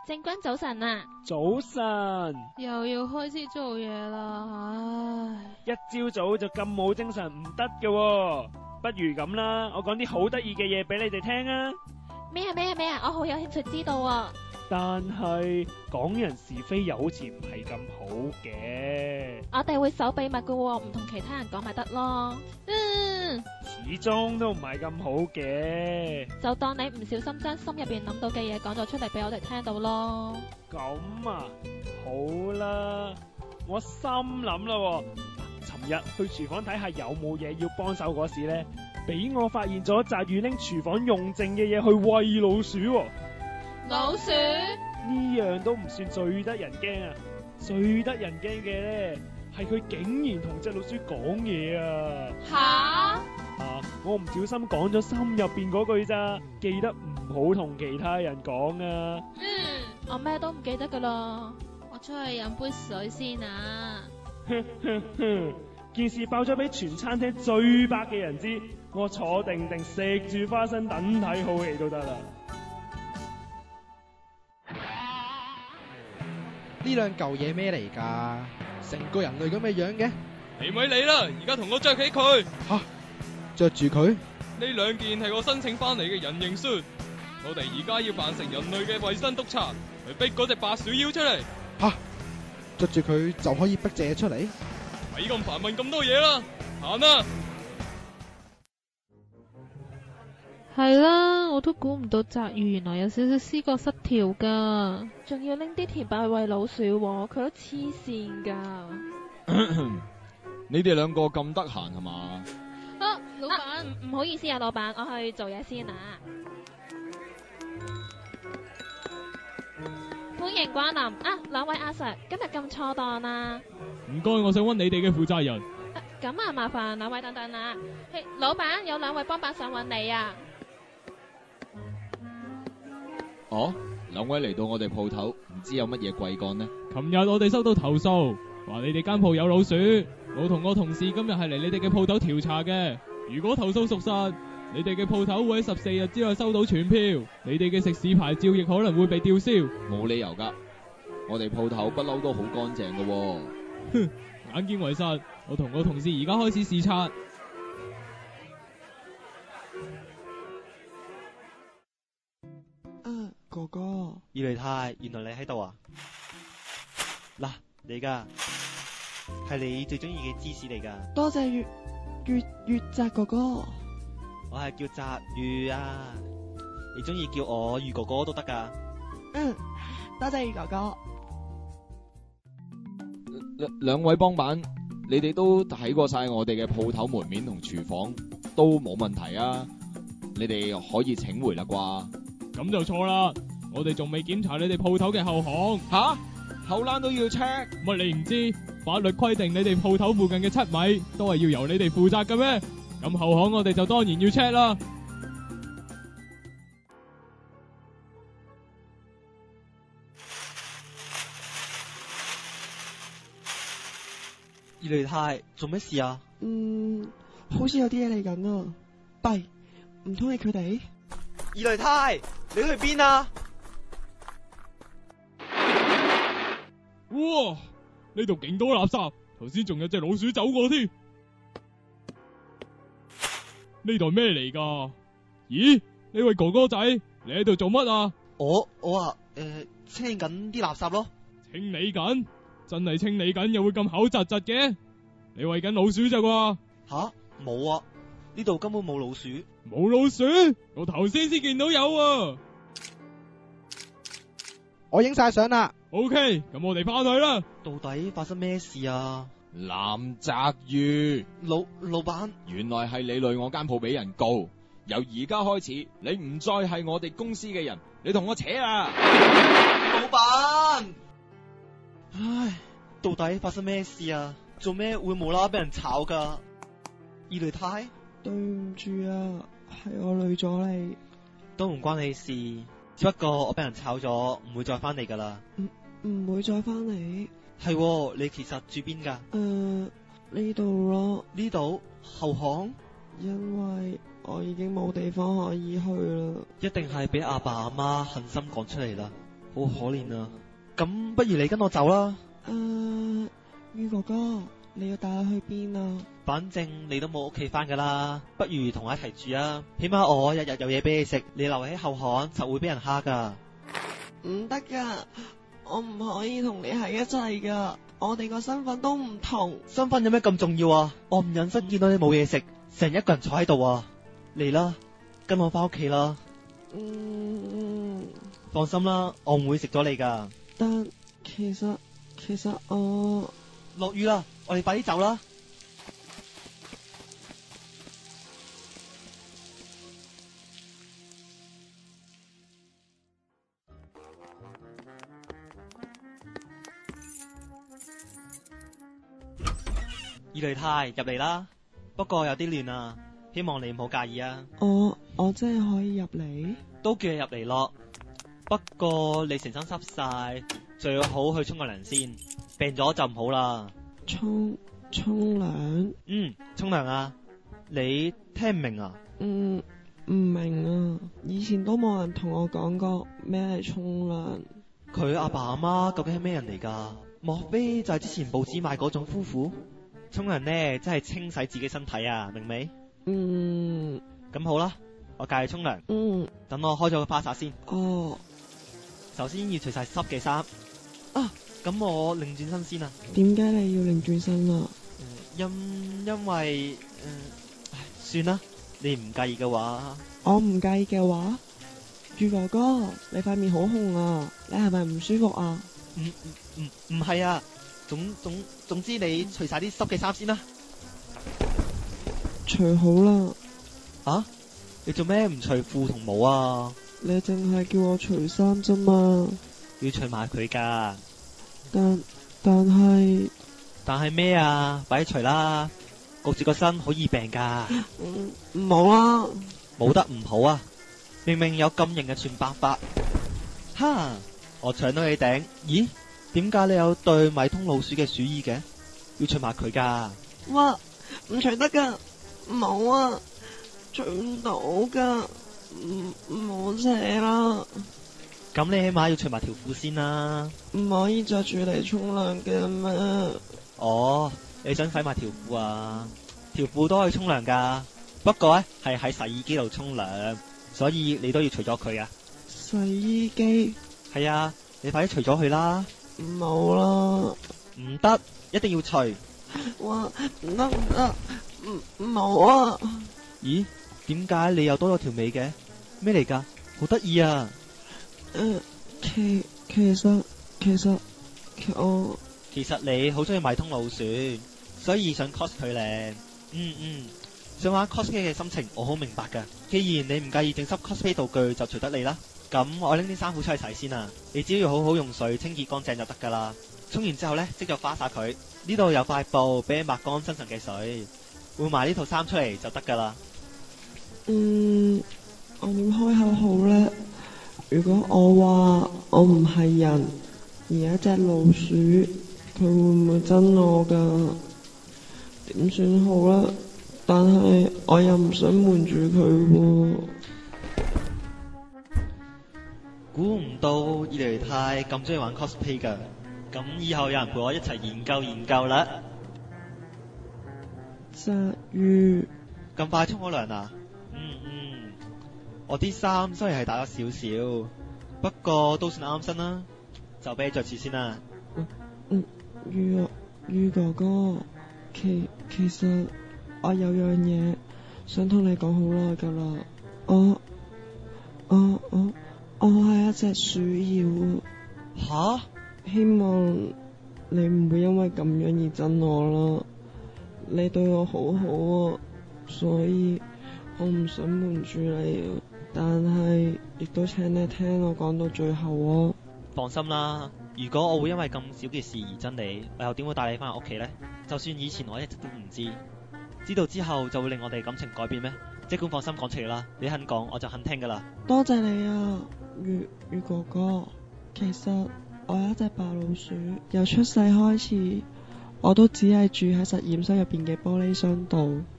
正君早晨啊！ 早晨， 又要開始做嘢啦，唉！ 一朝早就咁冇精神唔得嘅喎，不如咁啦，我講啲好得意嘅嘢俾你哋聽啊！ 咩啊！我好有興趣知道啊！ 但係講人是非又好似唔係咁好嘅， 我哋會守秘密嘅喎，唔同其他人講咪得咯。 始終都唔係咁好嘅。 就當你唔小心將心入邊諗到嘅嘢講咗出嚟俾我哋聽到咯。 咁啊，好啦，我心諗啦喎，尋日去廚房睇下有冇嘢要幫手嗰時呢，俾我發現咗澤宇拎廚房用剩嘅嘢去餵老鼠喎。 老鼠呢樣都唔算最得人驚啊，最得人驚嘅咧係佢竟然同隻老鼠講嘢啊！ 吓？ 我唔小心講咗心入邊嗰句咋，記得唔好同其他人講啊！ 我咩都唔記得噶啦。 我出去飲杯水先啊！ 件事爆咗俾全餐廳最白嘅人知，我坐定定食住花生等睇好戲都得啦。 呢兩嚿嘢咩嚟㗎？成個人類咁嘅樣嘅？ 你咪理啦，而家同我着起佢。 吓，着住佢？ 呢兩件係我申請翻嚟嘅人形恤，我哋而家要扮成人類嘅衛生督察，去逼嗰隻白鼠妖出嚟。 吓，着住佢就可以逼隻嘢出嚟？ 咪咁煩問咁多嘢啦，行啦！ 係啦，我都估唔到澤宇原來有少少思覺失調噶， 仲要拎啲甜品去餵老鼠喎，佢都黐線噶。 你哋兩個咁得閒係嘛？ 老闆， 唔好意思啊，老闆，我去做嘢先啊。歡迎光臨啊，兩位阿 Sir，今日咁錯檔啊？ 唔該，我想揾你哋嘅負責人。 咁啊，麻煩兩位等等啊。嘿，老闆，有兩位幫辦想揾你啊。 哦，兩位嚟到我哋鋪頭，唔知有乜嘢貴幹呢？ 琴日我哋收到投訴，話你哋間鋪有老鼠，我同我同事今日係嚟你哋嘅鋪頭調查嘅。如果投訴屬實，你哋嘅鋪頭會喺14日之內收到傳票，你哋嘅食肆牌照亦可能會被吊銷。 冇理由噶，我哋鋪頭不嬲都好乾淨噶喎。 哼，眼見為實，我同我同事而家開始視察。 哥哥， 伊雷泰，原來你喺度啊！嗱，你噶係你最中意嘅芝士嚟噶。 多謝月澤哥哥。 我係叫澤宇啊，你中意叫我宇哥哥都得噶。 多謝宇哥哥。 兩位幫辦，你哋都睇過晒我哋嘅鋪頭門面同廚房，都冇問題啊！你哋可以請回啦啩？ 咁就錯啦，我哋仲未檢查你哋鋪頭嘅後巷。 吓？後欄都要 check？ 乜你唔知？法律規定你哋鋪頭附近嘅7米都係要由你哋負責嘅咩？咁後巷我哋就當然要 check 啦。 伊雷泰，做咩事啊？ 好似有啲嘢嚟緊啊！弊，唔通係佢哋？ 伊雷泰，你去邊啊？ 哇！呢度勁多垃圾，頭先仲有隻老鼠走過添。呢度咩嚟噶？咦？呢位哥哥仔，你喺度做乜啊？ 我啊，清理緊啲垃圾咯。 清理緊？真係清理緊又會咁口窒窒嘅？你餵緊老鼠咋啩？ 吓？冇啊，呢度根本冇老鼠。 冇老鼠？我頭先見到有啊。 我影晒相啦。 OK，咁我哋翻去啦。 到底發生咩事啊？ 藍澤宇， 老闆， 原來係你累我間鋪俾人告，由而家開始你唔再係我哋公司嘅人，你同我扯啊！ 老闆，唉，到底發生咩事啊？做咩會無啦啦俾人炒噶？伊雷泰， 對唔住啊，係我累咗你。 都唔關你事，只不過我俾人炒咗，唔會再翻嚟噶啦。 唔會再翻嚟。 係，你其實住邊噶？ 呢度咯。 呢度後巷？ 因為我已經冇地方可以去啦。 一定係俾阿爸阿媽狠心講出嚟啦。 好可憐啊！咁不如你跟我走啦。 魚哥哥，你要帶我去邊啊？ 反正你都冇屋企翻噶啦，不如同我一齊住啊！起碼我日日有嘢俾你食，你留喺後巷就會俾人蝦噶。 唔得噶，我唔可以同你喺一齊噶，我哋個身份都唔同。 身份有咩咁重要啊？我唔忍心見到你冇嘢食，成一個人坐喺度啊！嚟啦，跟我翻屋企啦。放心啦，我唔會食咗你噶。 但其實我落雨啦，我哋快啲走啦。二雷太入嚟啦，不過有啲亂啊，希望你唔好介意啊。 我真係可以入嚟？ 都叫你入嚟咯，不過你成身濕晒，最好去沖個涼先，病咗就唔好啦。 沖涼？ 沖涼啊？你聽唔明啊？ 唔明啊，以前都冇人同我講過咩係沖涼。 佢阿爸阿媽究竟係咩人嚟噶？莫非就係之前報紙賣嗰種夫婦？沖涼呢，真係清洗自己身體啊，明未？咁好啦，我教你沖涼。等我開咗個花灑先。首先要除晒濕嘅衫。咁我擰轉身先啊。點解你要擰轉身啊？因為算啦，你唔介意嘅話。我唔介意嘅話？魚哥哥，你塊面好紅啊，你係咪唔舒服啊？唔係啊。總之你除晒啲濕嘅衫先啦。除好啦。你做咩唔除褲同帽啊？你淨係叫我除衫啫嘛。要除埋佢噶。但係咩啊？快啲除啦，焗住個身好易病噶。唔好啊。冇得唔好啊，明明有咁型嘅全白髮。哈，我搶到你頂。咦？點解你有對米通老鼠嘅鼠耳嘅？要除埋佢噶。哇，唔除得噶，唔好啊，除唔到噶，唔好扯啦。咁你起碼要除埋條褲先啦。唔可以着住嚟沖涼嘅咩？你想洗埋條褲啊？條褲都可以沖涼噶，不過呢係喺洗衣機度沖涼，所以你都要除咗佢啊。洗衣機？係啊，你快啲除咗佢啦。唔好啦，唔得，一定要除。哇，唔得，唔好啊。咦，點解你又多咗條尾嘅？咩嚟噶？好得意啊。其實你好中意米通老鼠，所以想 cos 佢咧。想玩 cosplay 嘅心情我好明白噶。既然你唔介意整濕 cosplay 道具，就隨得你啦。咁我拎啲衫褲出去洗先啊！你只要好好用水清潔乾淨就得噶啦。沖完之後呢，即咗花灑佢。呢度有塊布俾你抹乾身上嘅水，換埋呢套衫出嚟就得噶啦。我點開口好呢？如果我話我唔係人，而係一隻老鼠，佢會唔會憎我噶？點算好呢？但係我又唔想瞞住佢喎。估唔到二雷太咁中意玩 cosplay 噶，咁以後有人陪我一齊研究啦。鯊魚，咁快沖咗涼啊？我啲衫雖然係大咗少少，不過都算啱身啦，就俾你着住先啦。魚哥哥，其實我有樣嘢想同你講好耐噶啦，我係一隻鼠妖。吓？希望你唔會因為咁樣而憎我啦。你對我好好啊，所以我唔想瞞住你，但係亦都請你聽我講到最後啊。放心啦，如果我會因為咁少嘅事而憎你，我又點會帶你翻屋企呢？就算以前我一直都唔知道之後就會令我哋感情改變咩？即管放心講出嚟啦，你肯講我就肯聽噶啦。多謝你啊，魚哥哥。其實我有一隻白老鼠，由出世開始我都只係住喺實驗室入邊嘅玻璃箱度。